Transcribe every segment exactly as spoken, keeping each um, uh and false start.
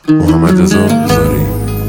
محمد رضا هزاری.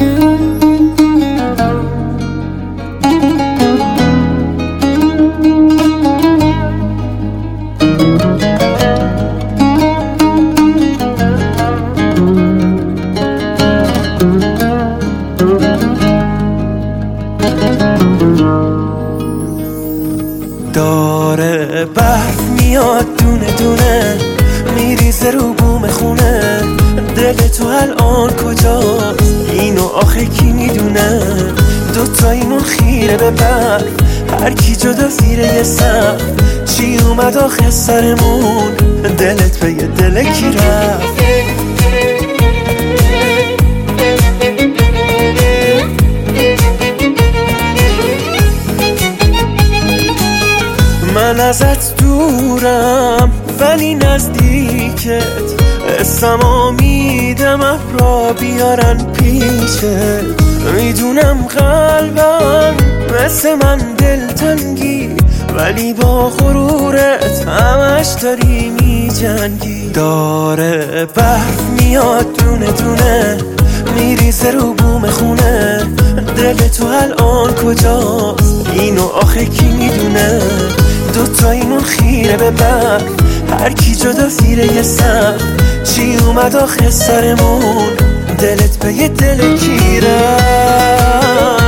داره برف میاد دونه دونه میریزه رو بوم خونه، دل تو الان کجاست؟ اینو آخه کی میدونه؟ دوتاییمون خیره به برف، هر کی جدا زیر یه سقف. چی اومد آخه سرمون؟ دلت به یه دل کی رفت؟ من ازت دورم ولی نزدیکت، اسمو میدم ابرا بیارن پیشت. میدونم قلبم مثل من دلتنگی، ولی با غرورت همش داری میجنگی. داره برف میاد دونه دونه میریزه رو بوم خونه، دل تو الان کجاست؟ اینو آخه کی میدونه؟ دوتاییمون خیره به برف، هر کی جدا زیر یه سقف. چی اومد آخه سرمون؟ دلت به یه دل کی رفت؟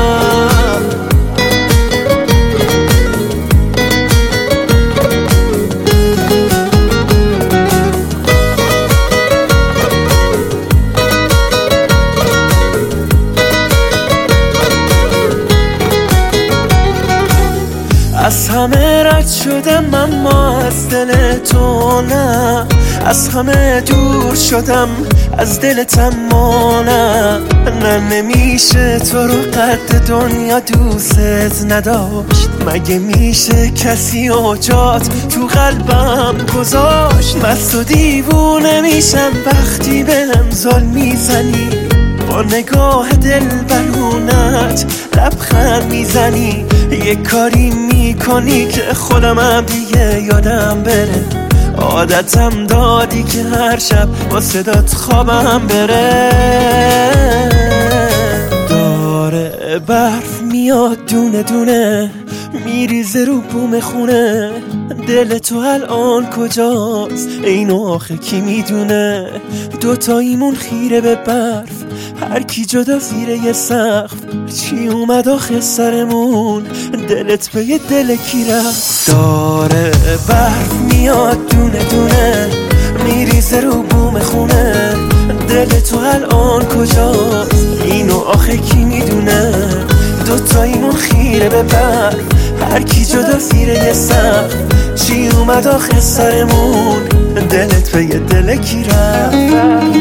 از همه رد شدم اما از دل تو نه، از همه دور شدم از دلت اما نه. نه نمیشه تو رو قد دنیا دوست نداشت، مگه میشه کسی اوجات تو قلبم گذاشت؟ مست و دیوونه میشم وقتی بهم ظلم میزنی، با نگاه دل برونت لبخند میزنی. یه کاری میکنی که خودمم دیگه یادم بره، عادتم دادی که هر شب با صدات خوابم بره. داره برف میاد دونه دونه میریزه رو بوم خونه، دل تو الان کجاست؟ اینو آخه کی میدونه؟ دوتاییمون خیره به برف، هر کی جدا زیر یه سقف. چی اومد آخه سرمون؟ دلت به یه دل کی رفت؟ داره برف میاد دونه دونه میریزه رو بوم خونه، دل تو الان کجاست؟ اینو آخه کی میدونه؟ دوتاییمون خیره به برف، هر کی جدا زیر یه سقف. چی اومد آخه سرمون؟ دلت به یه دل کی رفت؟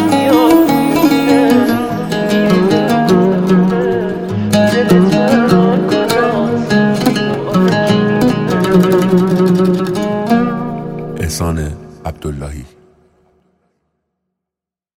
احسان عبداللهی.